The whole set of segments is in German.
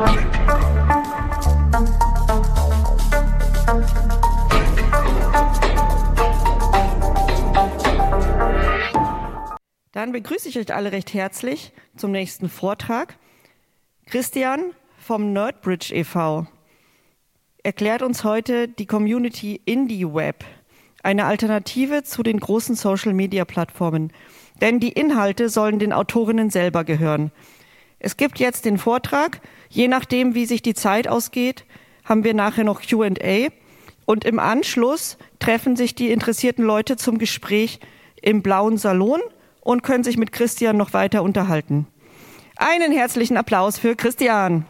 Dann begrüße ich euch alle recht herzlich zum nächsten Vortrag. Christian vom Nerdbridge e.V. erklärt uns heute die Community IndieWeb, eine Alternative zu den großen Social-Media-Plattformen. Denn die Inhalte sollen den Autorinnen selber gehören. Es gibt jetzt den Vortrag. Je nachdem, wie sich die Zeit ausgeht, haben wir nachher noch Q&A. Und im Anschluss treffen sich die interessierten Leute zum Gespräch im blauen Salon und können sich mit Christian noch weiter unterhalten. Einen herzlichen Applaus für Christian.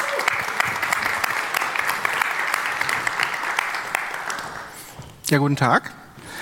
Ja, guten Tag.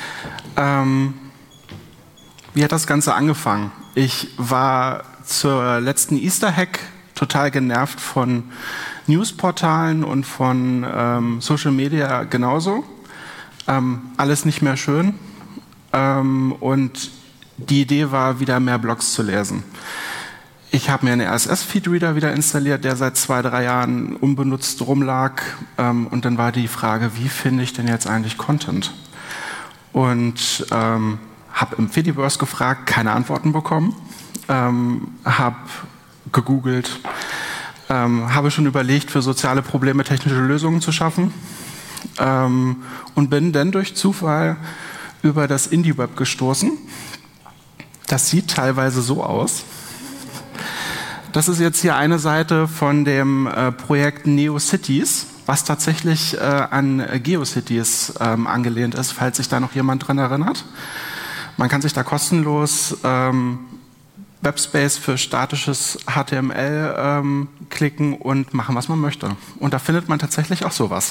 Wie hat das Ganze angefangen? Ich war zur letzten Easter Hack total genervt von Newsportalen und von Social Media genauso. Alles nicht mehr schön. Und die Idee war, wieder mehr Blogs zu lesen. Ich habe mir einen RSS-Feed-Reader wieder installiert, der seit 2-3 Jahren unbenutzt rumlag. Und dann war die Frage, wie finde ich denn jetzt eigentlich Content? Und habe im Fediverse gefragt, keine Antworten bekommen. Habe gegoogelt, habe schon überlegt, für soziale Probleme technische Lösungen zu schaffen. Und bin dann durch Zufall über das IndieWeb gestoßen. Das sieht teilweise so aus. Das ist jetzt hier eine Seite von dem Projekt NeoCities, was tatsächlich an GeoCities angelehnt ist, falls sich da noch jemand dran erinnert. Man kann sich da kostenlos Webspace für statisches HTML klicken und machen, was man möchte. Und da findet man tatsächlich auch sowas.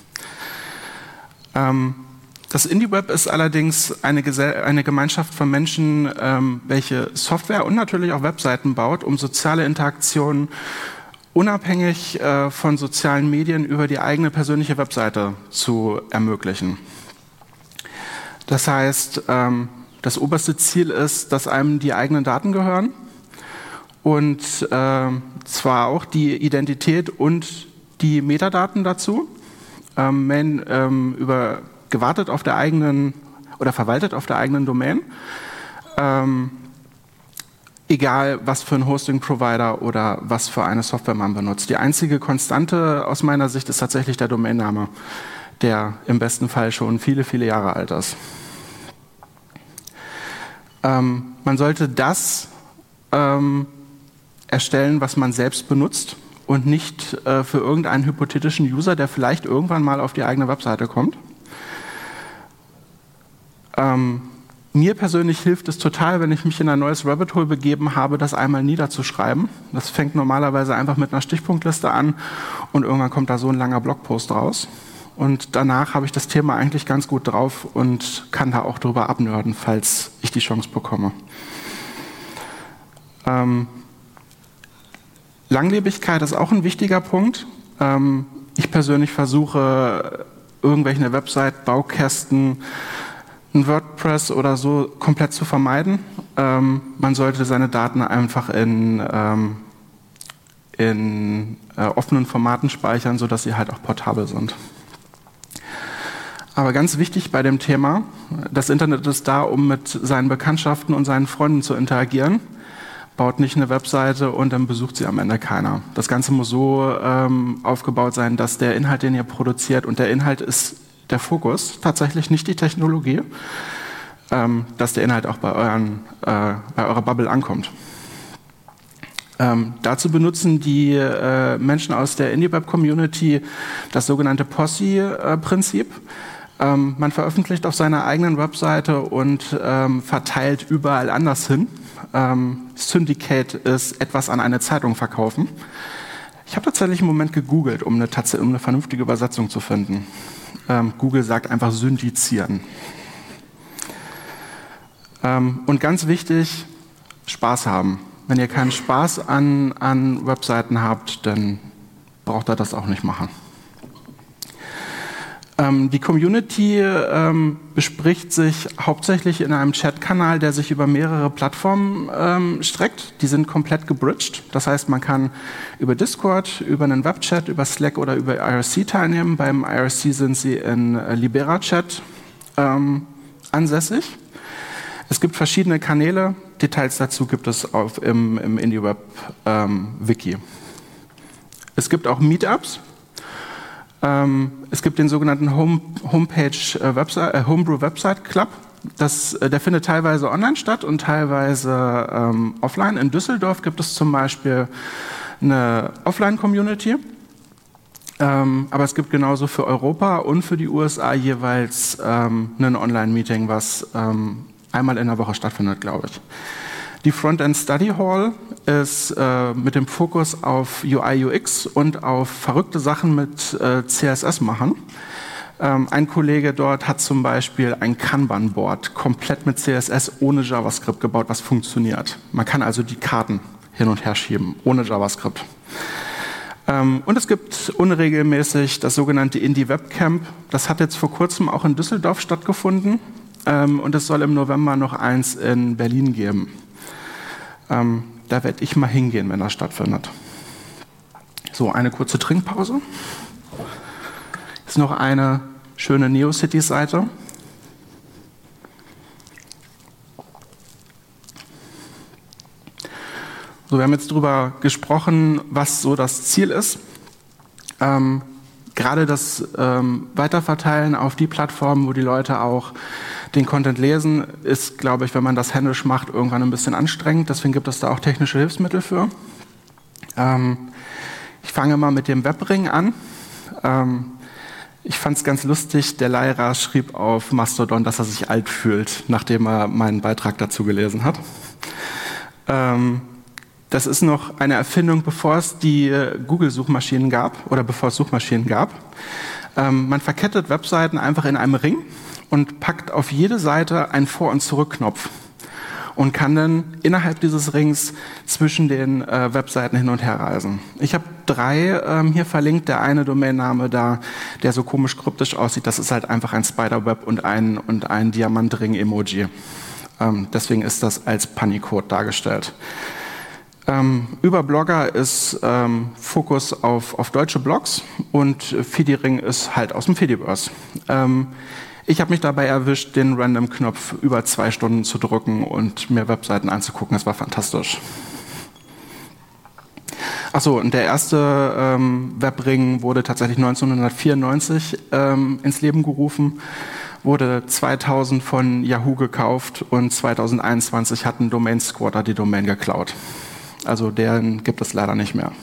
Das IndieWeb ist allerdings eine Gemeinschaft von Menschen, welche Software und natürlich auch Webseiten baut, um soziale Interaktionen unabhängig von sozialen Medien über die eigene persönliche Webseite zu ermöglichen. Das heißt, das oberste Ziel ist, dass einem die eigenen Daten gehören und zwar auch die Identität und die Metadaten dazu. Gewartet auf der eigenen oder verwaltet auf der eigenen Domain, egal was für ein Hosting-Provider oder was für eine Software man benutzt. Die einzige Konstante aus meiner Sicht ist tatsächlich der Domainname, der im besten Fall schon viele, viele Jahre alt ist. Man sollte das erstellen, was man selbst benutzt und nicht für irgendeinen hypothetischen User, der vielleicht irgendwann mal auf die eigene Webseite kommt. Mir persönlich hilft es total, wenn ich mich in ein neues Rabbit Hole begeben habe, das einmal niederzuschreiben. Das fängt normalerweise einfach mit einer Stichpunktliste an und irgendwann kommt da so ein langer Blogpost raus. Und danach habe ich das Thema eigentlich ganz gut drauf und kann da auch drüber abnörden, falls ich die Chance bekomme. Langlebigkeit ist auch ein wichtiger Punkt. Ich persönlich versuche, irgendwelche Website-Baukästen, ein WordPress oder so komplett zu vermeiden. Man sollte seine Daten einfach in offenen Formaten speichern, sodass sie halt auch portabel sind. Aber ganz wichtig bei dem Thema, das Internet ist da, um mit seinen Bekanntschaften und seinen Freunden zu interagieren. Baut nicht eine Webseite und dann besucht sie am Ende keiner. Das Ganze muss so aufgebaut sein, dass der Inhalt, den ihr produziert, und der Inhalt ist der Fokus, tatsächlich nicht die Technologie, dass der Inhalt auch bei eurer Bubble ankommt. Dazu benutzen die Menschen aus der IndieWeb-Community das sogenannte Posse-Prinzip. Man veröffentlicht auf seiner eigenen Webseite und verteilt überall anders hin. Syndicate ist etwas an eine Zeitung verkaufen. Ich habe tatsächlich einen Moment gegoogelt, um eine vernünftige Übersetzung zu finden. Google sagt einfach syndizieren. Und ganz wichtig, Spaß haben. Wenn ihr keinen Spaß an Webseiten habt, dann braucht ihr das auch nicht machen. Die Community bespricht sich hauptsächlich in einem Chatkanal, der sich über mehrere Plattformen streckt. Die sind komplett gebridged. Das heißt, man kann über Discord, über einen Webchat, über Slack oder über IRC teilnehmen. Beim IRC sind sie in LiberaChat ansässig. Es gibt verschiedene Kanäle. Details dazu gibt es im IndieWeb-Wiki. Es gibt auch Meetups. Es gibt den sogenannten Homebrew Website Club. Der findet teilweise online statt und teilweise offline. In Düsseldorf gibt es zum Beispiel eine Offline-Community. Aber es gibt genauso für Europa und für die USA jeweils ein Online-Meeting, was einmal in der Woche stattfindet, glaube ich. Die Frontend Study Hall ist mit dem Fokus auf UI, UX und auf verrückte Sachen mit CSS machen. Ein Kollege dort hat zum Beispiel ein Kanban-Board komplett mit CSS ohne JavaScript gebaut, was funktioniert. Man kann also die Karten hin und her schieben, ohne JavaScript. Und es gibt unregelmäßig das sogenannte Indie Webcamp. Das hat jetzt vor kurzem auch in Düsseldorf stattgefunden. Und es soll im November noch eins in Berlin geben. Da werde ich mal hingehen, wenn das stattfindet. So, eine kurze Trinkpause. Ist noch eine schöne NeoCities-Seite. So, wir haben jetzt darüber gesprochen, was so das Ziel ist. Gerade das Weiterverteilen auf die Plattformen, wo die Leute auch den Content lesen, ist, glaube ich, wenn man das händisch macht, irgendwann ein bisschen anstrengend. Deswegen gibt es da auch technische Hilfsmittel für. Ich fange mal mit dem Webring an. Ich fand es ganz lustig, der Leira schrieb auf Mastodon, dass er sich alt fühlt, nachdem er meinen Beitrag dazu gelesen hat. Das ist noch eine Erfindung, bevor es die Google-Suchmaschinen gab oder bevor es Suchmaschinen gab. Man verkettet Webseiten einfach in einem Ring und packt auf jede Seite einen Vor- und Zurückknopf und kann dann innerhalb dieses Rings zwischen den Webseiten hin und her reisen. Ich habe 3 hier verlinkt. Der eine Domainname da, der so komisch kryptisch aussieht, das ist halt einfach ein Spiderweb und ein Diamantring-Emoji. Deswegen ist das als Punycode dargestellt. Über Blogger ist Fokus auf deutsche Blogs und Feediring ist halt aus dem Fediverse. Ich habe mich dabei erwischt, den Random-Knopf über 2 Stunden zu drücken und mir Webseiten anzugucken. Das war fantastisch. Achso, und der erste Webring wurde tatsächlich 1994 ins Leben gerufen, wurde 2000 von Yahoo gekauft und 2021 hat ein Domain Squatter die Domain geklaut. Also den gibt es leider nicht mehr.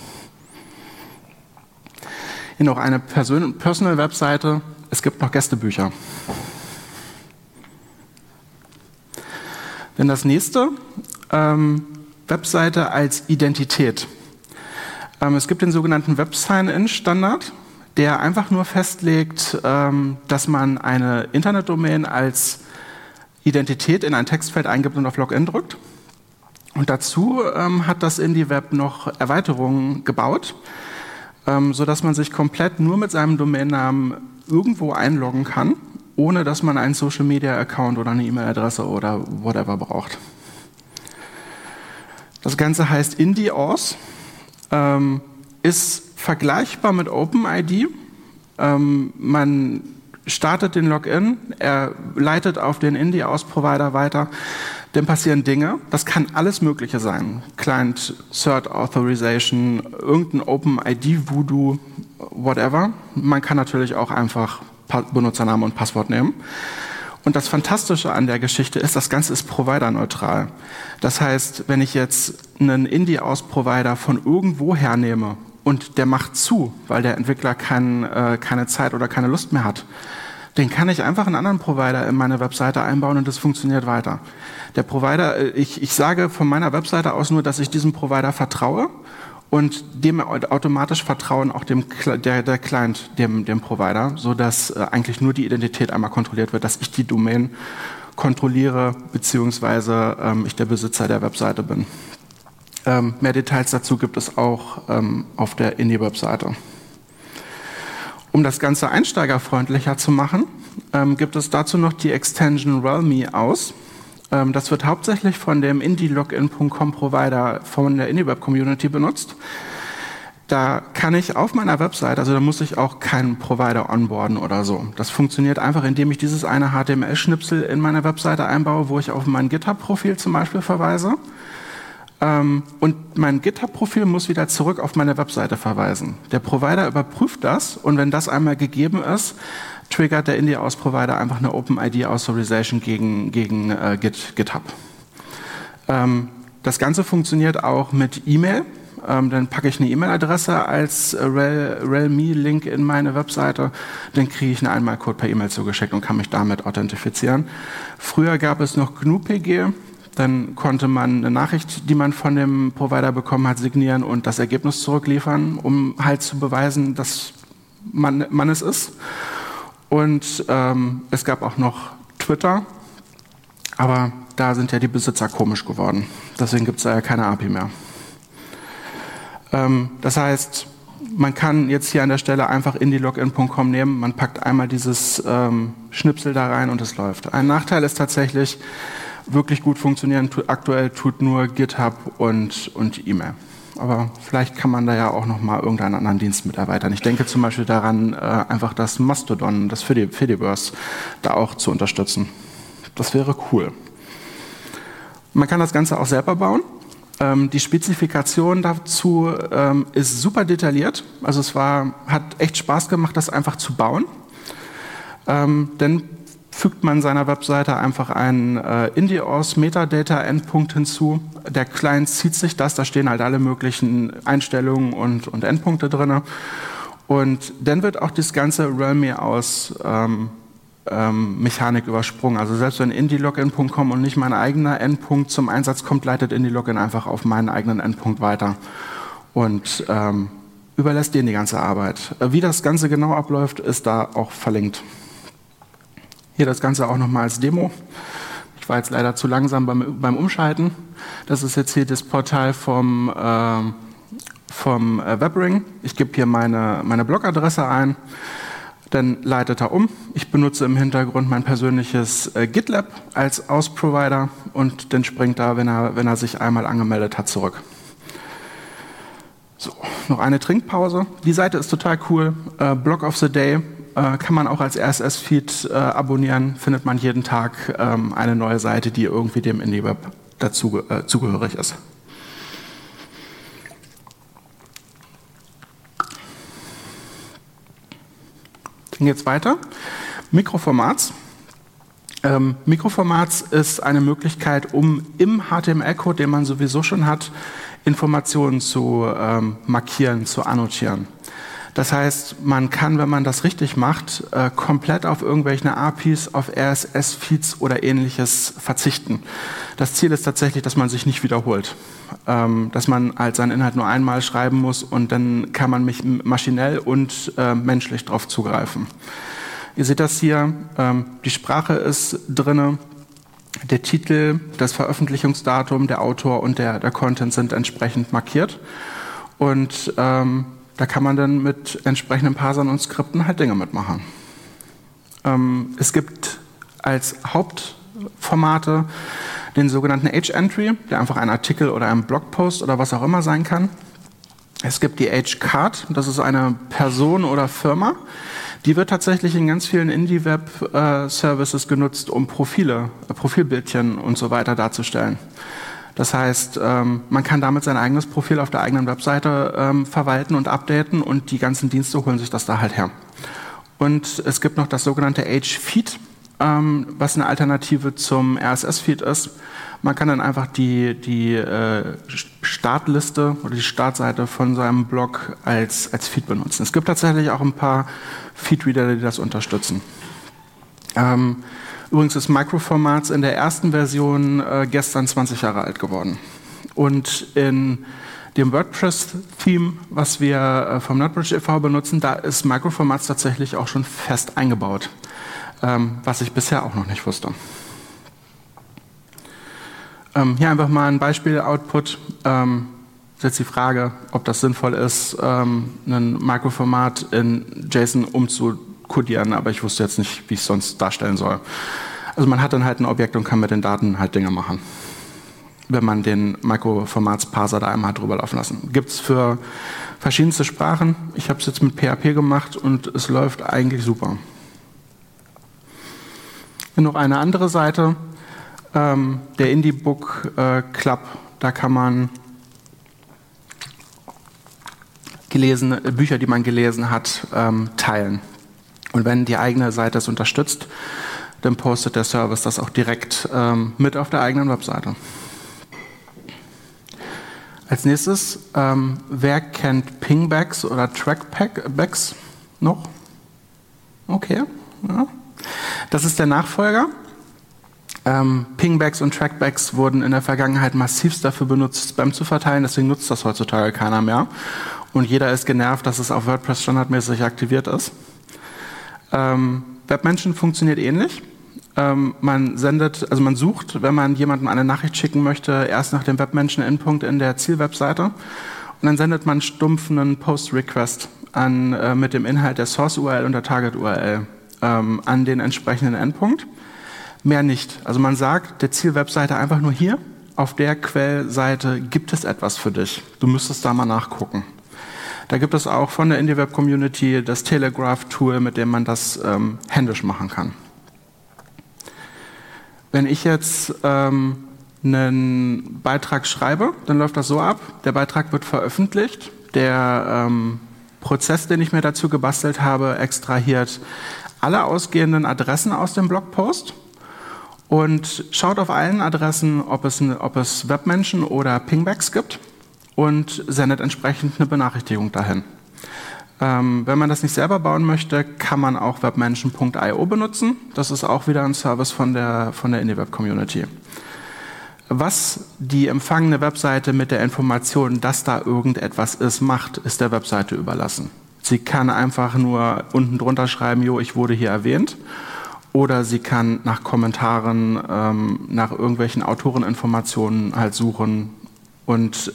Hier noch eine Personal-Webseite. Es gibt noch Gästebücher. Dann das nächste, Webseite als Identität. Es gibt den sogenannten Web-Sign-In-Standard, der einfach nur festlegt, dass man eine Internetdomain als Identität in ein Textfeld eingibt und auf Login drückt. Und dazu hat das IndieWeb noch Erweiterungen gebaut, sodass man sich komplett nur mit seinem Domainnamen irgendwo einloggen kann, ohne dass man einen Social-Media-Account oder eine E-Mail-Adresse oder whatever braucht. Das Ganze heißt IndieAuth, ist vergleichbar mit OpenID. Man startet den Login, er leitet auf den IndieAuth-Provider weiter, dann passieren Dinge, das kann alles Mögliche sein. Client Cert Authorization, irgendein OpenID-Voodoo, whatever. Man kann natürlich auch einfach Benutzernamen und Passwort nehmen. Und das Fantastische an der Geschichte ist, das Ganze ist providerneutral. Das heißt, wenn ich jetzt einen IndieAuth-Provider von irgendwo hernehme und der macht zu, weil der Entwickler keine Zeit oder keine Lust mehr hat, den kann ich einfach einen anderen Provider in meine Webseite einbauen und das funktioniert weiter. Der Provider, ich sage von meiner Webseite aus nur, dass ich diesem Provider vertraue und dem automatisch vertrauen auch der Client dem Provider, sodass eigentlich nur die Identität einmal kontrolliert wird, dass ich die Domain kontrolliere, beziehungsweise ich der Besitzer der Webseite bin. Mehr Details dazu gibt es auch auf der Indie-Webseite. Um das Ganze einsteigerfreundlicher zu machen, gibt es dazu noch die Extension RHEL.me aus. Das wird hauptsächlich von dem IndieLogin.com Provider von der IndieWeb-Community benutzt. Da kann ich auf meiner Website, also da muss ich auch keinen Provider onboarden oder so. Das funktioniert einfach, indem ich dieses eine HTML-Schnipsel in meine Webseite einbaue, wo ich auf mein GitHub-Profil zum Beispiel verweise. Und mein GitHub-Profil muss wieder zurück auf meine Webseite verweisen. Der Provider überprüft das und wenn das einmal gegeben ist, triggert der Indie-Aus-Provider einfach eine OpenID-Authorization gegen GitHub. Das Ganze funktioniert auch mit E-Mail. Dann packe ich eine E-Mail-Adresse als RHEL.me-Link in meine Webseite. Dann kriege ich einen Einmalcode per E-Mail zugeschickt und kann mich damit authentifizieren. Früher gab es noch GNU-PG. Dann konnte man eine Nachricht, die man von dem Provider bekommen hat, signieren und das Ergebnis zurückliefern, um halt zu beweisen, dass man es ist. Und es gab auch noch Twitter, aber da sind ja die Besitzer komisch geworden. Deswegen gibt es da ja keine API mehr. Das heißt, man kann jetzt hier an der Stelle einfach IndieLogin.com nehmen, man packt einmal dieses Schnipsel da rein und es läuft. Ein Nachteil ist tatsächlich, wirklich gut funktionieren aktuell tut nur GitHub und E-Mail. Aber vielleicht kann man da ja auch noch mal irgendeinen anderen Dienst mit erweitern. Ich denke zum Beispiel daran, einfach das Mastodon, das Fediverse, da auch zu unterstützen. Das wäre cool. Man kann das Ganze auch selber bauen. Die Spezifikation dazu ist super detailliert. Also hat echt Spaß gemacht, das einfach zu bauen. Denn fügt man seiner Webseite einfach einen Indie-Aus Metadata-Endpunkt hinzu. Der Client zieht sich das, da stehen halt alle möglichen Einstellungen und Endpunkte drin. Und dann wird auch das ganze RHEL.me aus Mechanik übersprungen. Also selbst wenn IndieLogin.com und nicht mein eigener Endpunkt zum Einsatz kommt, leitet IndieLogin einfach auf meinen eigenen Endpunkt weiter und überlässt denen die ganze Arbeit. Wie das Ganze genau abläuft, ist da auch verlinkt. Hier das Ganze auch nochmal als Demo. Ich war jetzt leider zu langsam beim Umschalten. Das ist jetzt hier das Portal vom WebRing. Ich gebe hier meine Blogadresse ein. Dann leitet er um. Ich benutze im Hintergrund mein persönliches GitLab als Aus-Provider und dann springt er, wenn er sich einmal angemeldet hat, zurück. So, noch eine Trinkpause. Die Seite ist total cool. Blog of the Day kann man auch als RSS-Feed abonnieren. Findet man jeden Tag eine neue Seite, die irgendwie dem IndieWeb dazu zugehörig ist. Dann geht's weiter. Mikroformats. Mikroformats ist eine Möglichkeit, um im HTML-Code, den man sowieso schon hat, Informationen zu markieren, zu annotieren. Das heißt, man kann, wenn man das richtig macht, komplett auf irgendwelche APIs, auf RSS-Feeds oder Ähnliches verzichten. Das Ziel ist tatsächlich, dass man sich nicht wiederholt. Dass man halt seinen Inhalt nur einmal schreiben muss und dann kann man maschinell und menschlich darauf zugreifen. Ihr seht das hier, die Sprache ist drinne, der Titel, das Veröffentlichungsdatum, der Autor und der Content sind entsprechend markiert. Und da kann man dann mit entsprechenden Parsern und Skripten halt Dinge mitmachen. Es gibt als Hauptformate den sogenannten H-Entry, der einfach ein Artikel oder ein Blogpost oder was auch immer sein kann. Es gibt die H-Card, das ist eine Person oder Firma. Die wird tatsächlich in ganz vielen Indie-Web-Services genutzt, um Profilbildchen und so weiter darzustellen. Das heißt, man kann damit sein eigenes Profil auf der eigenen Webseite verwalten und updaten und die ganzen Dienste holen sich das da halt her. Und es gibt noch das sogenannte H-Feed, was eine Alternative zum RSS-Feed ist. Man kann dann einfach die Startliste oder die Startseite von seinem Blog als Feed benutzen. Es gibt tatsächlich auch ein paar Feedreader, die das unterstützen. Übrigens ist Microformats in der ersten Version gestern 20 Jahre alt geworden. Und in dem WordPress-Theme, was wir vom NerdBridge e.V. benutzen, da ist Microformats tatsächlich auch schon fest eingebaut, was ich bisher auch noch nicht wusste. Hier einfach mal ein Beispiel-Output. ist jetzt die Frage, ob das sinnvoll ist, ein Makroformat in JSON umzukodieren, aber ich wusste jetzt nicht, wie ich es sonst darstellen soll. Also man hat dann halt ein Objekt und kann mit den Daten halt Dinge machen, wenn man den Makroformatsparser da einmal drüber laufen lassen. Gibt es für verschiedenste Sprachen. Ich habe es jetzt mit PHP gemacht und es läuft eigentlich super. Und noch eine andere Seite, der Indie Book Club, da kann man Bücher, die man gelesen hat, teilen. Und wenn die eigene Seite es unterstützt, dann postet der Service das auch direkt mit auf der eigenen Webseite. Als nächstes, wer kennt Pingbacks oder Trackbacks noch? Okay, ja. Das ist der Nachfolger. Pingbacks und Trackbacks wurden in der Vergangenheit massivst dafür benutzt, Spam zu verteilen, deswegen nutzt das heutzutage keiner mehr. Und jeder ist genervt, dass es auf WordPress standardmäßig aktiviert ist. Webmention funktioniert ähnlich. Man sucht, wenn man jemandem eine Nachricht schicken möchte, erst nach dem Webmention-Endpunkt in der Zielwebseite und dann sendet man stumpf einen Post-Request mit dem Inhalt der Source-URL und der Target-URL an den entsprechenden Endpunkt. Mehr nicht. Also man sagt der Zielwebseite einfach nur hier, auf der Quellseite gibt es etwas für dich. Du müsstest da mal nachgucken. Da gibt es auch von der IndieWeb-Community das Telegraph-Tool, mit dem man das händisch machen kann. Wenn ich jetzt einen Beitrag schreibe, dann läuft das so ab, der Beitrag wird veröffentlicht, der Prozess, den ich mir dazu gebastelt habe, extrahiert alle ausgehenden Adressen aus dem Blogpost und schaut auf allen Adressen, ob es Webmention oder Pingbacks gibt und sendet entsprechend eine Benachrichtigung dahin. Wenn man das nicht selber bauen möchte, kann man auch webmention.io benutzen. Das ist auch wieder ein Service von der IndieWeb-Community. Was die empfangene Webseite mit der Information, dass da irgendetwas ist, macht, ist der Webseite überlassen. Sie kann einfach nur unten drunter schreiben, jo, ich wurde hier erwähnt. Oder sie kann nach Kommentaren, nach irgendwelchen Autoreninformationen halt suchen und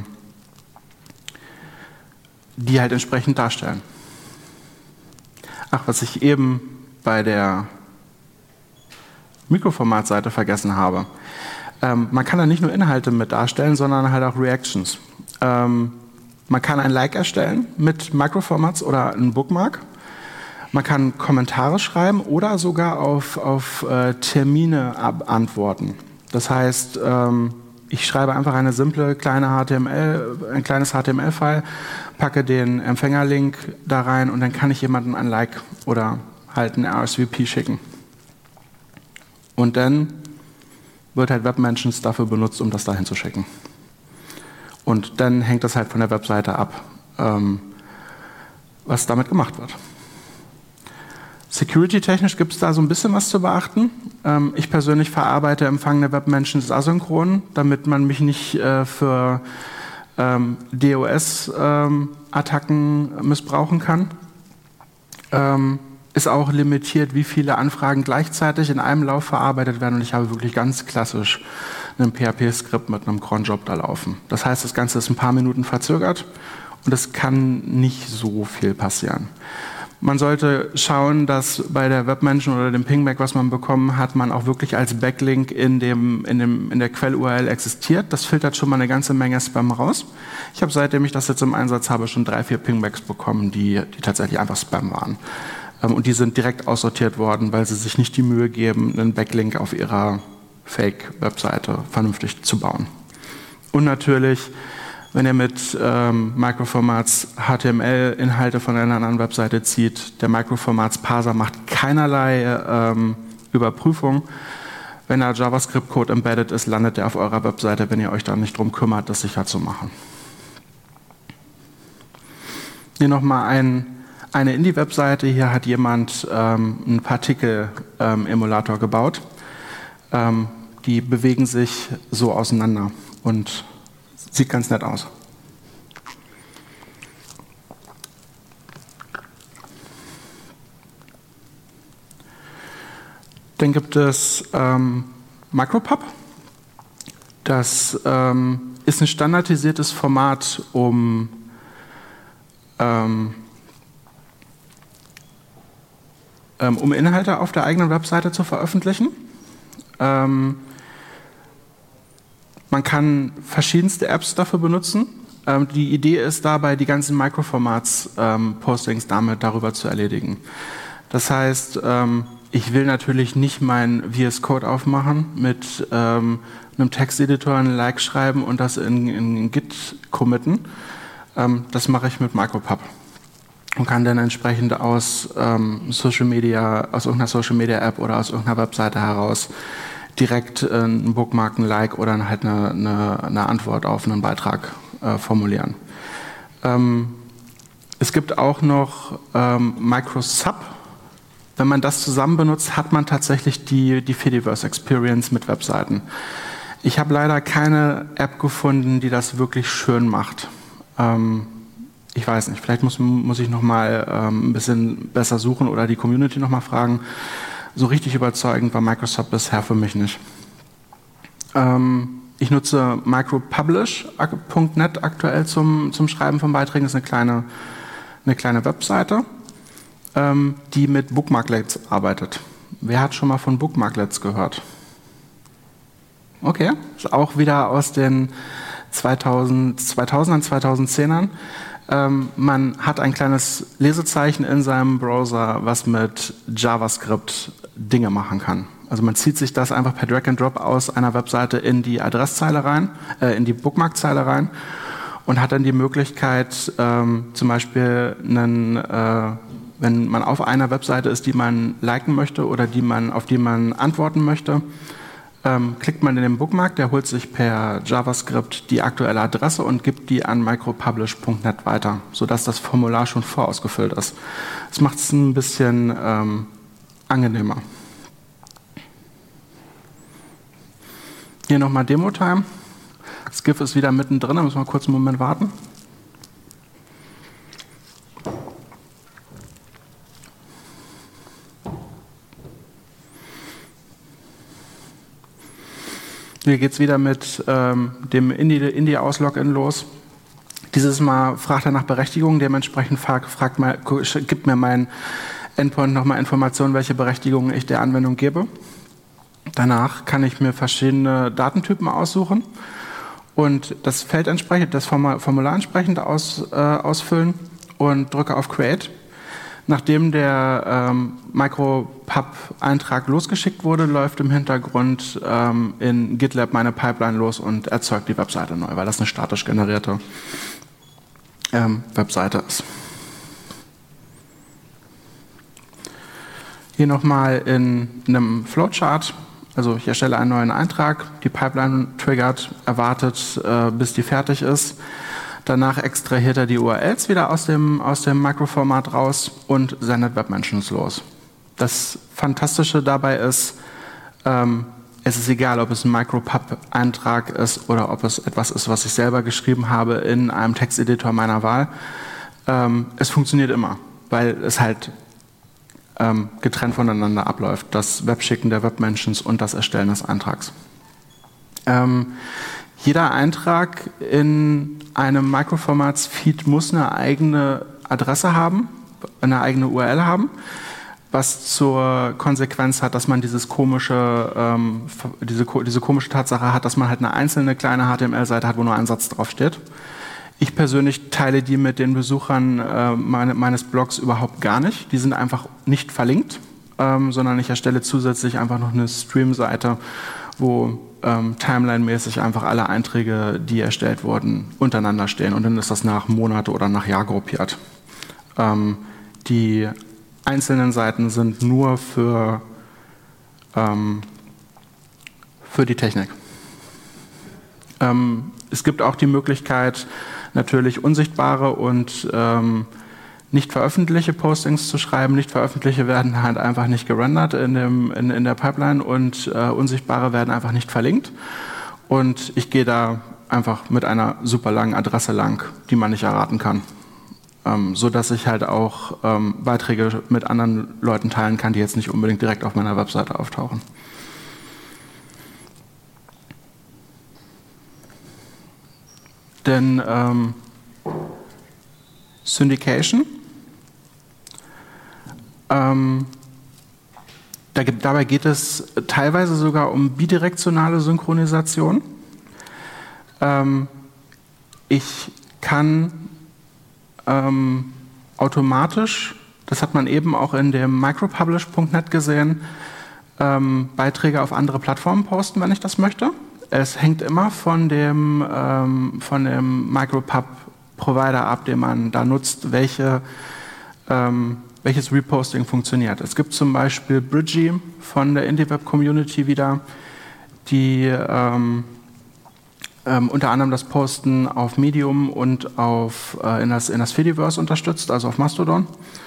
die halt entsprechend darstellen. Ach, was ich eben bei der Mikroformatseite vergessen habe. Man kann da nicht nur Inhalte mit darstellen, sondern halt auch Reactions. Man kann ein Like erstellen mit Microformats oder einen Bookmark. Man kann Kommentare schreiben oder sogar auf Termine antworten. Das heißt, ich schreibe einfach ein kleines HTML-File, packe den Empfängerlink da rein und dann kann ich jemandem ein Like oder halt ein RSVP schicken. Und dann wird halt Webmentions dafür benutzt, um das dahin zu schicken. Und dann hängt das halt von der Webseite ab, was damit gemacht wird. Security-technisch gibt es da so ein bisschen was zu beachten. Ich persönlich verarbeite empfangene Webmentions asynchron, damit man mich nicht für DOS-Attacken missbrauchen kann. Ist auch limitiert, wie viele Anfragen gleichzeitig in einem Lauf verarbeitet werden. Und ich habe wirklich ganz klassisch einen PHP-Skript mit einem cron-Job da laufen. Das heißt, das Ganze ist ein paar Minuten verzögert und es kann nicht so viel passieren. Man sollte schauen, dass bei der Webmention oder dem Pingback, was man bekommen hat, man auch wirklich als Backlink in der Quell-URL existiert. Das filtert schon mal eine ganze Menge Spam raus. Ich habe, seitdem ich das jetzt im Einsatz habe, schon 3, 4 Pingbacks bekommen, die tatsächlich einfach Spam waren. Und die sind direkt aussortiert worden, weil sie sich nicht die Mühe geben, einen Backlink auf ihrer Fake-Webseite vernünftig zu bauen. Und natürlich, wenn ihr mit Microformats HTML-Inhalte von einer anderen Webseite zieht, der Microformats-Parser macht keinerlei Überprüfung. Wenn da JavaScript-Code embedded ist, landet der auf eurer Webseite, wenn ihr euch da nicht drum kümmert, das sicher zu machen. Hier nochmal eine Indie-Webseite. Hier hat jemand einen Partikel-Emulator gebaut. Die bewegen sich so auseinander und sieht ganz nett aus. Dann gibt es MacroPub. Das ist ein standardisiertes Format, um Inhalte auf der eigenen Webseite zu veröffentlichen. Man kann verschiedenste Apps dafür benutzen. Die Idee ist dabei, die ganzen Microformats-Postings darüber zu erledigen. Das heißt, ich will natürlich nicht meinen VS Code aufmachen, mit einem Texteditor ein Like schreiben und das in Git committen. Das mache ich mit Micropub und kann dann entsprechend aus Social Media, aus irgendeiner Social Media App oder aus irgendeiner Webseite heraus direkt einen Bookmark, ein Like oder halt eine Antwort auf einen Beitrag formulieren. Es gibt auch noch Microsub. Wenn man das zusammen benutzt, hat man tatsächlich die Fediverse Experience mit Webseiten. Ich habe leider keine App gefunden, die das wirklich schön macht. Ich weiß nicht, vielleicht muss ich noch mal ein bisschen besser suchen oder die Community noch mal fragen. So richtig überzeugend war Microsoft bisher für mich nicht. Ich nutze micropublish.net aktuell zum Schreiben von Beiträgen. Das ist eine kleine Webseite, die mit Bookmarklets arbeitet. Wer hat schon mal von Bookmarklets gehört? Okay, ist auch wieder aus den 2000ern, 2010ern. Man hat ein kleines Lesezeichen in seinem Browser, was mit JavaScript Dinge machen kann. Also man zieht sich das einfach per Drag and Drop aus einer Webseite in die Adresszeile rein, in die Bookmarkzeile rein und hat dann die Möglichkeit, zum Beispiel wenn man auf einer Webseite ist, die man liken möchte oder auf die man antworten möchte, klickt man in den Bookmark, der holt sich per JavaScript die aktuelle Adresse und gibt die an micropublish.net weiter, sodass das Formular schon vorausgefüllt ist. Das macht es ein bisschen angenehmer. Hier nochmal Demo-Time. Das GIF ist wieder mittendrin, da müssen wir kurz einen Moment warten. Hier geht es wieder mit dem Indie-Aus-Login los. Dieses Mal fragt er nach Berechtigung, dementsprechend gibt mir mein Endpoint nochmal Informationen, welche Berechtigungen ich der Anwendung gebe. Danach kann ich mir verschiedene Datentypen aussuchen und das Feld entsprechend, das Formular entsprechend ausfüllen und drücke auf Create. Nachdem der Micropub-Eintrag losgeschickt wurde, läuft im Hintergrund in GitLab meine Pipeline los und erzeugt die Webseite neu, weil das eine statisch generierte Webseite ist. Hier nochmal in einem Flowchart. Also ich erstelle einen neuen Eintrag, die Pipeline triggert, erwartet, bis die fertig ist. Danach extrahiert er die URLs wieder aus dem Microformat raus und sendet Webmentions los. Das Fantastische dabei ist, es ist egal, ob es ein Micropub-Eintrag ist oder ob es etwas ist, was ich selber geschrieben habe in einem Texteditor meiner Wahl. Es funktioniert immer, weil es halt getrennt voneinander abläuft, das Webschicken der Webmentions und das Erstellen des Eintrags. Jeder Eintrag in einem Microformats-Feed muss eine eigene Adresse haben, eine eigene URL haben, was zur Konsequenz hat, dass man diese komische Tatsache hat, dass man halt eine einzelne kleine HTML-Seite hat, wo nur ein Satz draufsteht. Ich persönlich teile die mit den Besuchern meines Blogs überhaupt gar nicht. Die sind einfach nicht verlinkt, sondern ich erstelle zusätzlich einfach noch eine Stream-Seite, wo Timeline-mäßig einfach alle Einträge, die erstellt wurden, untereinander stehen. Und dann ist das nach Monate oder nach Jahr gruppiert. Die einzelnen Seiten sind nur für die Technik. Es gibt auch die Möglichkeit, natürlich unsichtbare und nicht veröffentlichte Postings zu schreiben. Nicht veröffentlichte werden halt einfach nicht gerendert in der Pipeline und unsichtbare werden einfach nicht verlinkt. Und ich gehe da einfach mit einer super langen Adresse lang, die man nicht erraten kann. So dass ich halt auch Beiträge mit anderen Leuten teilen kann, die jetzt nicht unbedingt direkt auf meiner Webseite auftauchen. den Syndication. Dabei geht es teilweise sogar um bidirektionale Synchronisation. Ich kann automatisch, das hat man eben auch in dem micropublish.net gesehen, Beiträge auf andere Plattformen posten, wenn ich das möchte. Es hängt immer von dem Micropub-Provider ab, den man da nutzt, welches Reposting funktioniert. Es gibt zum Beispiel Bridgie von der IndieWeb-Community wieder, die unter anderem das Posten auf Medium und in das Fediverse unterstützt, also auf Mastodon.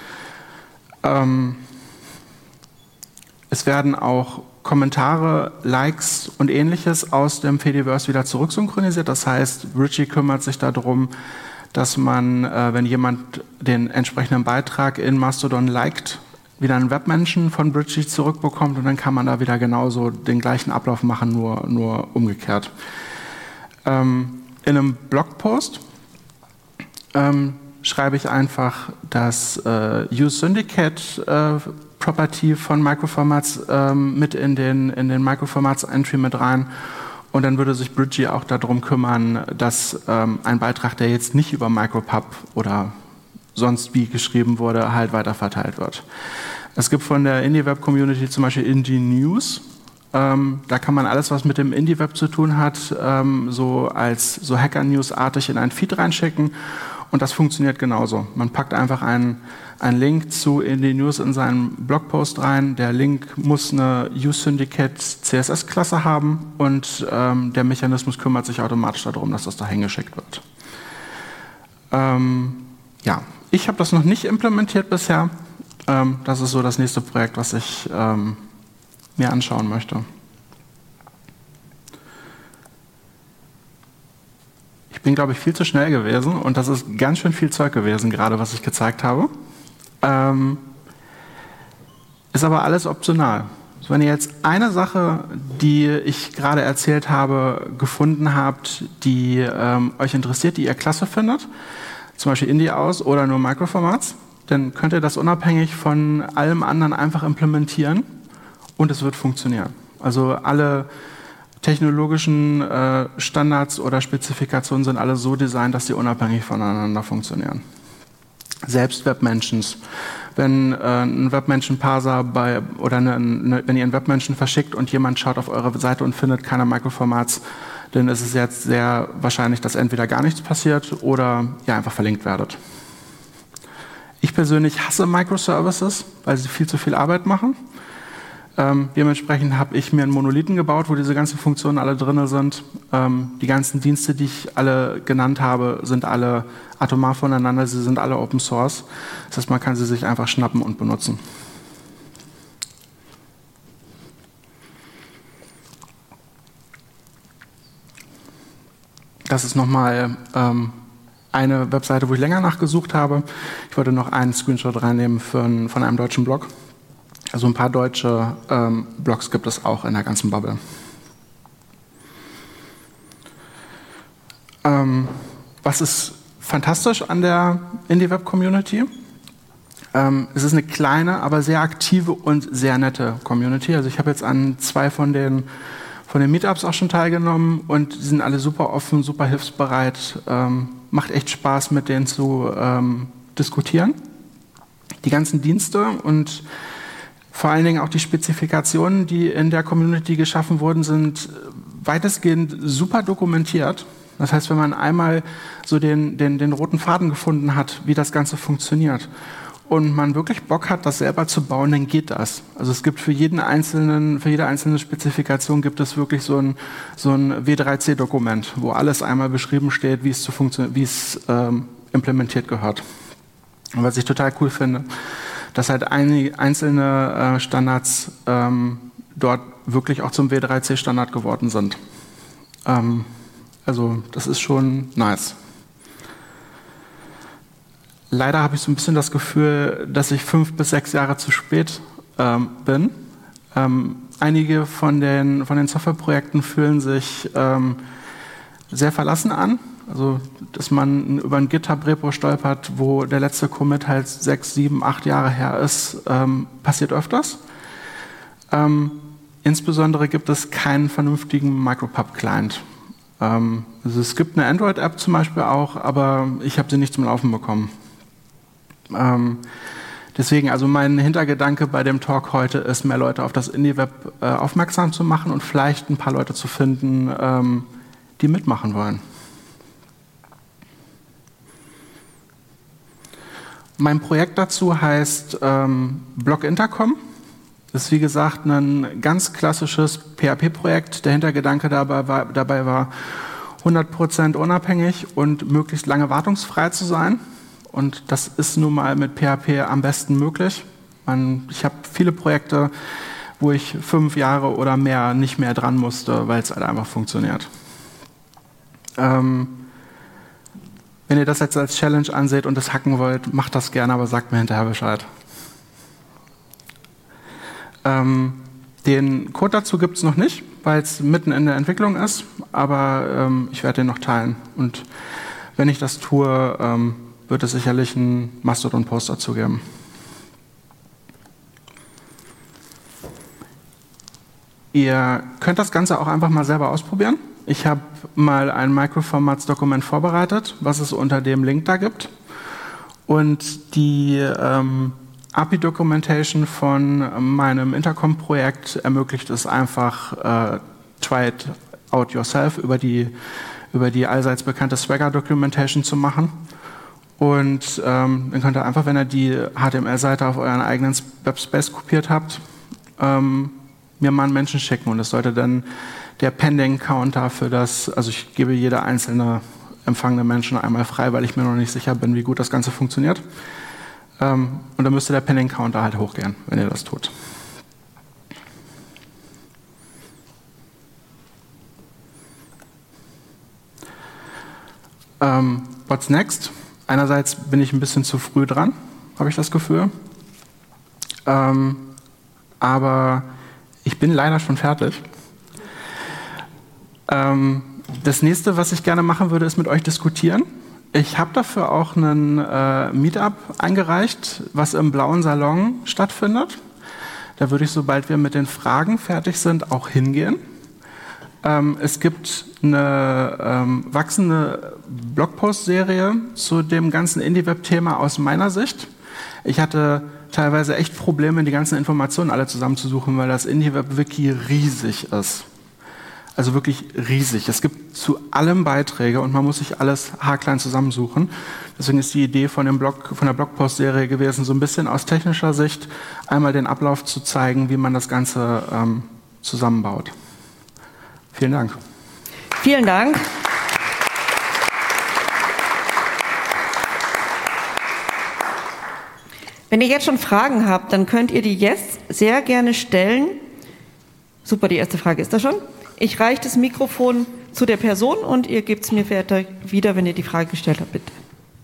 Es werden auch Kommentare, Likes und Ähnliches aus dem Fediverse wieder zurücksynchronisiert. Das heißt, Bridgie kümmert sich darum, dass man, wenn jemand den entsprechenden Beitrag in Mastodon liked, wieder einen Webmenschen von Bridgie zurückbekommt und dann kann man da wieder genauso den gleichen Ablauf machen, nur umgekehrt. In einem Blogpost schreibe ich einfach das Use Syndicate Property von Microformats mit in den Microformats Entry mit rein. Und dann würde sich Bridgie auch darum kümmern, dass ein Beitrag, der jetzt nicht über Micropub oder sonst wie geschrieben wurde, halt weiterverteilt wird. Es gibt von der IndieWeb-Community zum Beispiel Indie News. Da kann man alles, was mit dem IndieWeb zu tun hat, so Hacker-News-artig in einen Feed reinschicken. Und das funktioniert genauso. Man packt einfach einen Link zu Indie News in seinen Blogpost rein. Der Link muss eine Use Syndicate CSS-Klasse haben und der Mechanismus kümmert sich automatisch darum, dass das da hingeschickt wird. Ja, ich habe das noch nicht implementiert bisher. Das ist so das nächste Projekt, was ich mir anschauen möchte. Ich bin, glaube ich, viel zu schnell gewesen und das ist ganz schön viel Zeug gewesen, gerade was ich gezeigt habe. Ist aber alles optional. Also wenn ihr jetzt eine Sache, die ich gerade erzählt habe, gefunden habt, die euch interessiert, die ihr klasse findet, zum Beispiel Indie aus oder nur Microformats, dann könnt ihr das unabhängig von allem anderen einfach implementieren und es wird funktionieren. Also alle technologischen Standards oder Spezifikationen sind alle so designt, dass sie unabhängig voneinander funktionieren. Selbst Webmentions. Wenn ein Webmention-Parser wenn ihr einen Webmention verschickt und jemand schaut auf eure Seite und findet keine Microformats, dann ist es jetzt sehr wahrscheinlich, dass entweder gar nichts passiert oder ihr einfach verlinkt werdet. Ich persönlich hasse Microservices, weil sie viel zu viel Arbeit machen. Dementsprechend habe ich mir einen Monolithen gebaut, wo diese ganzen Funktionen alle drin sind. Die ganzen Dienste, die ich alle genannt habe, sind alle atomar voneinander, sie sind alle Open Source. Das heißt, man kann sie sich einfach schnappen und benutzen. Das ist nochmal eine Webseite, wo ich länger nachgesucht habe. Ich wollte noch einen Screenshot reinnehmen von einem deutschen Blog. Also ein paar deutsche Blogs gibt es auch in der ganzen Bubble. Was ist fantastisch an der IndieWeb-Community? Es ist eine kleine, aber sehr aktive und sehr nette Community. Also ich habe jetzt an 2 von den Meetups auch schon teilgenommen und die sind alle super offen, super hilfsbereit. Macht echt Spaß, mit denen zu diskutieren. Die ganzen Dienste und vor allen Dingen auch die Spezifikationen, die in der Community geschaffen wurden, sind weitestgehend super dokumentiert. Das heißt, wenn man einmal so den roten Faden gefunden hat, wie das Ganze funktioniert und man wirklich Bock hat, das selber zu bauen, dann geht das. Also es gibt für jede einzelne Spezifikation gibt es wirklich so ein W3C-Dokument, wo alles einmal beschrieben steht, wie es implementiert gehört. Und was ich total cool finde, dass halt einzelne Standards dort wirklich auch zum W3C-Standard geworden sind. Also das ist schon nice. Leider habe ich so ein bisschen das Gefühl, dass ich 5 bis 6 Jahre zu spät bin. Einige von den Softwareprojekten fühlen sich sehr verlassen an, Also, dass man über ein GitHub-Repo stolpert, wo der letzte Commit halt 6, 7, 8 Jahre her ist, passiert öfters. Insbesondere gibt es keinen vernünftigen Micropub-Client. Also es gibt eine Android-App zum Beispiel auch, aber ich habe sie nicht zum Laufen bekommen. Deswegen, also mein Hintergedanke bei dem Talk heute ist, mehr Leute auf das Indie-Web aufmerksam zu machen und vielleicht ein paar Leute zu finden, die mitmachen wollen. Mein Projekt dazu heißt Block Intercom. Das ist wie gesagt ein ganz klassisches PHP-Projekt. Der Hintergedanke dabei war 100% unabhängig und möglichst lange wartungsfrei zu sein. Und das ist nun mal mit PHP am besten möglich. Ich habe viele Projekte, wo ich 5 Jahre oder mehr nicht mehr dran musste, weil es halt einfach funktioniert. Wenn ihr das jetzt als Challenge anseht und das hacken wollt, macht das gerne, aber sagt mir hinterher Bescheid. Den Code dazu gibt es noch nicht, weil es mitten in der Entwicklung ist, aber ich werde den noch teilen. Und wenn ich das tue, wird es sicherlich einen Mastodon-Post dazu geben. Ihr könnt das Ganze auch einfach mal selber ausprobieren. Ich habe mal ein Microformats-Dokument vorbereitet, was es unter dem Link da gibt. Und die API-Documentation von meinem Intercom-Projekt ermöglicht es einfach, try it out yourself über die allseits bekannte Swagger-Documentation zu machen. Und dann könnt ihr einfach, wenn ihr die HTML-Seite auf euren eigenen Webspace kopiert habt, mir mal einen Menschen schicken. Und das sollte dann der Pending-Counter für das, also ich gebe jede einzelne empfangene Menschen einmal frei, weil ich mir noch nicht sicher bin, wie gut das Ganze funktioniert. Und dann müsste der Pending-Counter halt hochgehen, wenn ihr das tut. What's next? Einerseits bin ich ein bisschen zu früh dran, habe ich das Gefühl. Aber ich bin leider schon fertig. Das nächste, was ich gerne machen würde, ist mit euch diskutieren. Ich habe dafür auch einen Meetup eingereicht, was im Blauen Salon stattfindet. Da würde ich, sobald wir mit den Fragen fertig sind, auch hingehen. Es gibt eine wachsende Blogpost-Serie zu dem ganzen Indie-Web-Thema aus meiner Sicht. Ich hatte teilweise echt Probleme, die ganzen Informationen alle zusammenzusuchen, weil das Indie-Web-Wiki riesig ist. Also wirklich riesig. Es gibt zu allem Beiträge und man muss sich alles haarklein zusammensuchen. Deswegen ist die Idee von der Blogpost-Serie gewesen, so ein bisschen aus technischer Sicht einmal den Ablauf zu zeigen, wie man das Ganze zusammenbaut. Vielen Dank. Vielen Dank. Wenn ihr jetzt schon Fragen habt, dann könnt ihr die jetzt sehr gerne stellen. Super, die erste Frage ist da schon. Ich reiche das Mikrofon zu der Person und ihr gebt es mir wieder, wenn ihr die Frage gestellt habt, bitte.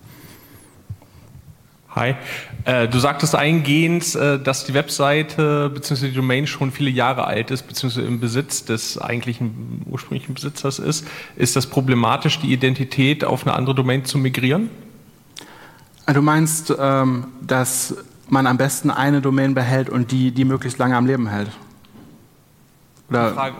Hi. Du sagtest eingehend, dass die Webseite bzw. die Domain schon viele Jahre alt ist, bzw. im Besitz des eigentlichen ursprünglichen Besitzers ist. Ist das problematisch, die Identität auf eine andere Domain zu migrieren? Du meinst, dass man am besten eine Domain behält und die möglichst lange am Leben hält? Oder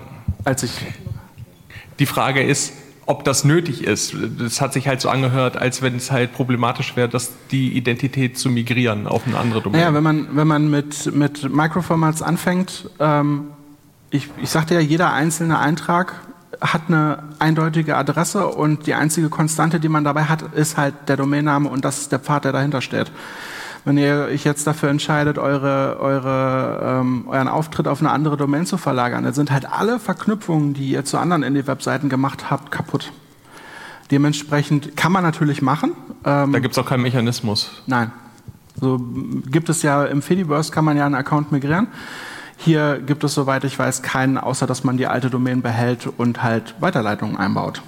Die Frage ist, ob das nötig ist. Das hat sich halt so angehört, als wenn es halt problematisch wäre, dass die Identität zu migrieren auf eine andere Domain. Naja, wenn man mit Microformats anfängt, ich sagte ja, jeder einzelne Eintrag hat eine eindeutige Adresse und die einzige Konstante, die man dabei hat, ist halt der Domainname und das ist der Pfad, der dahinter steht. Wenn ihr euch jetzt dafür entscheidet, euren Auftritt auf eine andere Domain zu verlagern, dann sind halt alle Verknüpfungen, die ihr zu anderen Indie-Webseiten gemacht habt, kaputt. Dementsprechend kann man natürlich machen. Da gibt es auch keinen Mechanismus. Nein. So gibt es ja im Fediverse, kann man ja einen Account migrieren. Hier gibt es, soweit ich weiß, keinen, außer dass man die alte Domain behält und halt Weiterleitungen einbaut.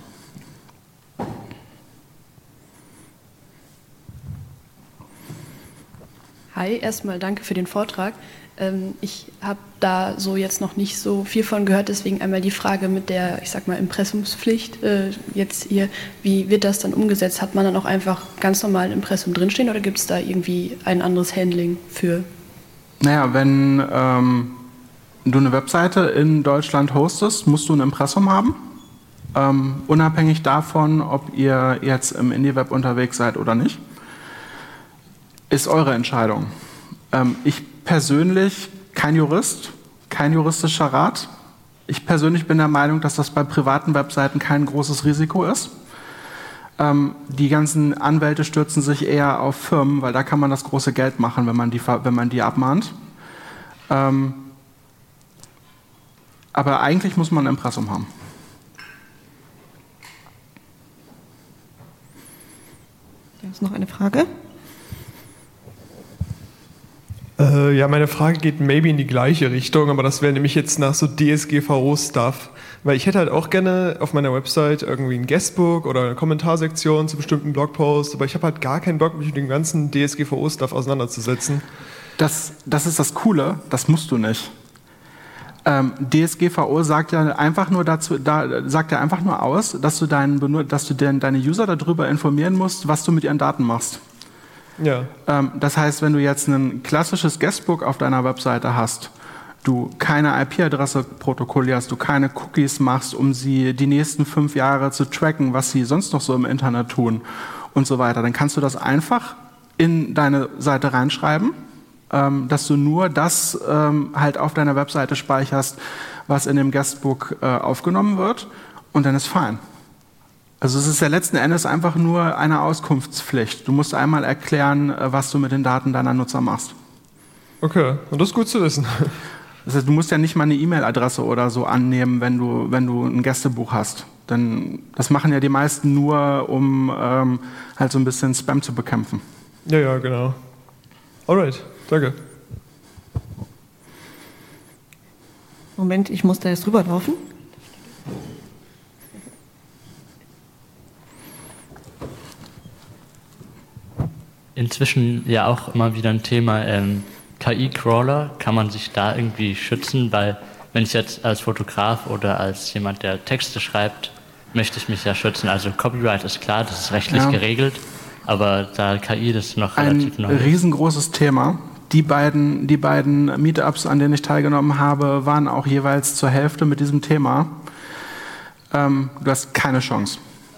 Hi, erstmal danke für den Vortrag. Ich habe da so jetzt noch nicht so viel von gehört, deswegen einmal die Frage mit der, ich sag mal, Impressumspflicht jetzt hier. Wie wird das dann umgesetzt? Hat man dann auch einfach ganz normal ein Impressum drinstehen oder gibt es da irgendwie ein anderes Handling für? Naja, wenn du eine Webseite in Deutschland hostest, musst du ein Impressum haben. Unabhängig davon, ob ihr jetzt im Indie-Web unterwegs seid oder nicht. Ist eure Entscheidung. Ich persönlich, kein Jurist, kein juristischer Rat. Ich persönlich bin der Meinung, dass das bei privaten Webseiten kein großes Risiko ist. Die ganzen Anwälte stürzen sich eher auf Firmen, weil da kann man das große Geld machen, wenn man die abmahnt. Aber eigentlich muss man ein Impressum haben. Da ist noch eine Frage. Ja, meine Frage geht maybe in die gleiche Richtung, aber das wäre nämlich jetzt nach so DSGVO-Stuff. Weil ich hätte halt auch gerne auf meiner Website irgendwie ein Guestbook oder eine Kommentarsektion zu bestimmten Blogposts, aber ich habe halt gar keinen Bock, mich mit dem ganzen DSGVO-Stuff auseinanderzusetzen. Das ist das Coole, das musst du nicht. DSGVO sagt ja einfach nur aus, dass du deine User darüber informieren musst, was du mit ihren Daten machst. Ja. Das heißt, wenn du jetzt ein klassisches Guestbook auf deiner Webseite hast, du keine IP-Adresse protokollierst, du keine Cookies machst, um sie die nächsten 5 Jahre zu tracken, was sie sonst noch so im Internet tun und so weiter, dann kannst du das einfach in deine Seite reinschreiben, dass du nur das halt auf deiner Webseite speicherst, was in dem Guestbook aufgenommen wird, und dann ist fein. Also es ist ja letzten Endes einfach nur eine Auskunftspflicht. Du musst einmal erklären, was du mit den Daten deiner Nutzer machst. Okay, und das ist gut zu wissen. Das heißt, du musst ja nicht mal eine E-Mail-Adresse oder so annehmen, wenn du ein Gästebuch hast. Denn das machen ja die meisten nur, um halt so ein bisschen Spam zu bekämpfen. Ja, genau. Alright, danke. Moment, ich muss da jetzt rüberlaufen. Inzwischen ja auch immer wieder ein Thema, KI-Crawler, kann man sich da irgendwie schützen? Weil wenn ich jetzt als Fotograf oder als jemand, der Texte schreibt, möchte ich mich ja schützen. Also Copyright ist klar, das ist rechtlich geregelt, aber da KI das noch relativ neu ist. Ein riesengroßes Thema. Die beiden Meetups, an denen ich teilgenommen habe, waren auch jeweils zur Hälfte mit diesem Thema. Du hast keine Chance.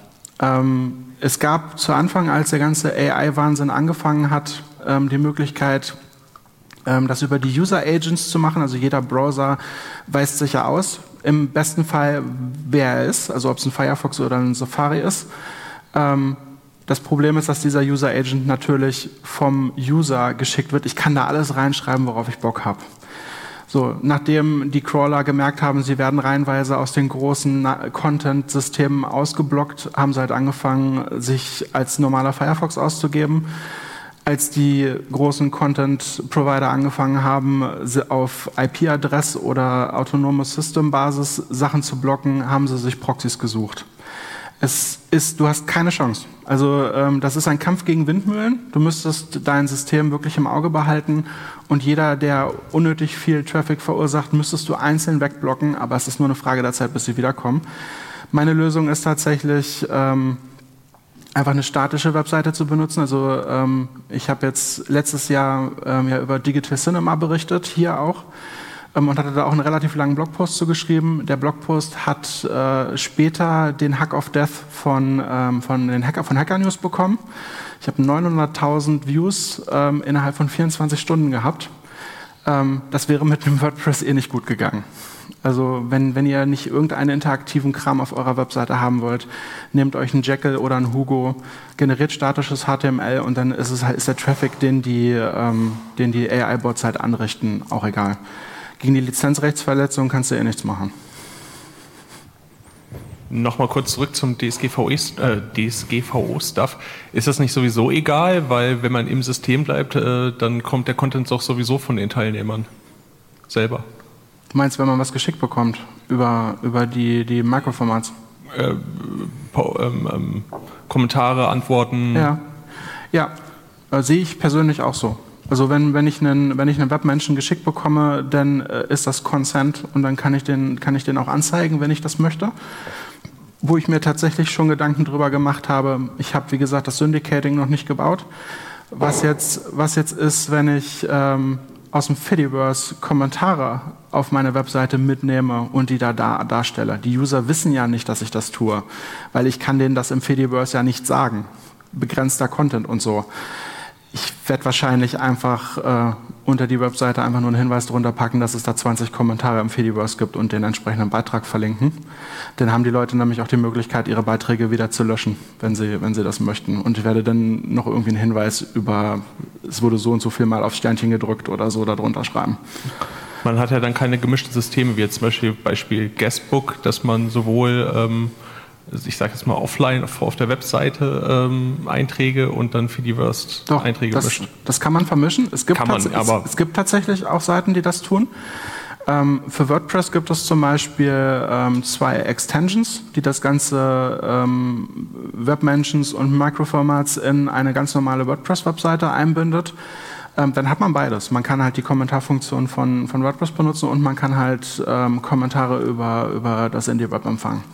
Es gab zu Anfang, als der ganze AI-Wahnsinn angefangen hat, die Möglichkeit, das über die User-Agents zu machen. Also jeder Browser weist sich ja aus, im besten Fall, wer er ist, also ob es ein Firefox oder ein Safari ist. Das Problem ist, dass dieser User-Agent natürlich vom User geschickt wird. Ich kann da alles reinschreiben, worauf ich Bock habe. So, nachdem die Crawler gemerkt haben, sie werden reihenweise aus den großen Content-Systemen ausgeblockt, haben sie halt angefangen, sich als normaler Firefox auszugeben. Als die großen Content-Provider angefangen haben, auf IP-Adress oder autonome System-Basis Sachen zu blocken, haben sie sich Proxys gesucht. Du hast keine Chance. Also das ist ein Kampf gegen Windmühlen. Du müsstest dein System wirklich im Auge behalten und jeder, der unnötig viel Traffic verursacht, müsstest du einzeln wegblocken, aber es ist nur eine Frage der Zeit, bis sie wiederkommen. Meine Lösung ist tatsächlich einfach eine statische Webseite zu benutzen. Also ich habe jetzt letztes Jahr über Digital Cinema berichtet, hier auch. Und hatte da auch einen relativ langen Blogpost zu geschrieben. Der Blogpost hat später den Hack of Death von Hacker News bekommen. Ich habe 900.000 Views innerhalb von 24 Stunden gehabt. Das wäre mit dem WordPress nicht gut gegangen. Also wenn ihr nicht irgendeinen interaktiven Kram auf eurer Webseite haben wollt, nehmt euch einen Jekyll oder einen Hugo, generiert statisches HTML und dann ist der Traffic, den die AI-Bots halt anrichten, auch egal. Gegen die Lizenzrechtsverletzung kannst du nichts machen. Nochmal kurz zurück zum DSGVO-Stuff. Ist das nicht sowieso egal, weil wenn man im System bleibt, dann kommt der Content doch sowieso von den Teilnehmern selber? Du meinst, wenn man was geschickt bekommt über die Microformats? Kommentare, Antworten? Ja, sehe ich persönlich auch so. Also wenn ich einen Webmenschen geschickt bekomme, dann ist das Consent und dann kann ich den auch anzeigen, wenn ich das möchte. Wo ich mir tatsächlich schon Gedanken drüber gemacht habe, ich habe, wie gesagt, das Syndicating noch nicht gebaut. Was jetzt ist, wenn ich aus dem Fediverse Kommentare auf meine Webseite mitnehme und die da darstelle. Die User wissen ja nicht, dass ich das tue, weil ich kann denen das im Fediverse ja nicht sagen. Begrenzter Content und so. Ich werde wahrscheinlich einfach unter die Webseite einfach nur einen Hinweis drunter packen, dass es da 20 Kommentare im Fediverse gibt und den entsprechenden Beitrag verlinken. Dann haben die Leute nämlich auch die Möglichkeit, ihre Beiträge wieder zu löschen, wenn sie das möchten. Und ich werde dann noch irgendwie einen Hinweis über, es wurde so und so viel mal aufs Sternchen gedrückt oder so darunter schreiben. Man hat ja dann keine gemischten Systeme, wie jetzt zum Beispiel Guestbook, dass man sowohl ich sage jetzt mal offline auf der Webseite Einträge und dann Fediverse Einträge mischt. Das kann man vermischen. Es gibt tatsächlich auch Seiten, die das tun. Für WordPress gibt es zum Beispiel 2 Extensions, die das ganze Webmentions und Microformats in eine ganz normale WordPress-Webseite einbindet. Dann hat man beides. Man kann halt die Kommentarfunktion von WordPress benutzen und man kann halt Kommentare über das IndieWeb empfangen.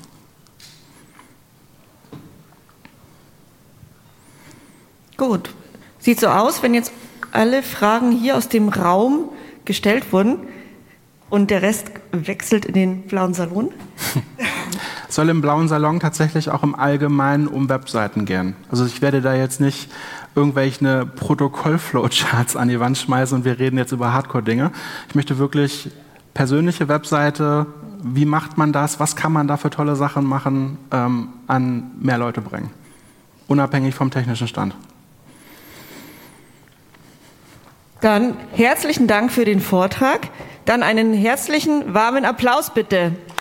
Gut. Sieht so aus, wenn jetzt alle Fragen hier aus dem Raum gestellt wurden und der Rest wechselt in den blauen Salon. Soll im blauen Salon tatsächlich auch im Allgemeinen um Webseiten gehen. Also ich werde da jetzt nicht irgendwelche Protokoll-Flowcharts an die Wand schmeißen und wir reden jetzt über Hardcore-Dinge. Ich möchte wirklich persönliche Webseite, wie macht man das, was kann man da für tolle Sachen machen, an mehr Leute bringen. Unabhängig vom technischen Stand. Dann herzlichen Dank für den Vortrag. Dann einen herzlichen, warmen Applaus bitte.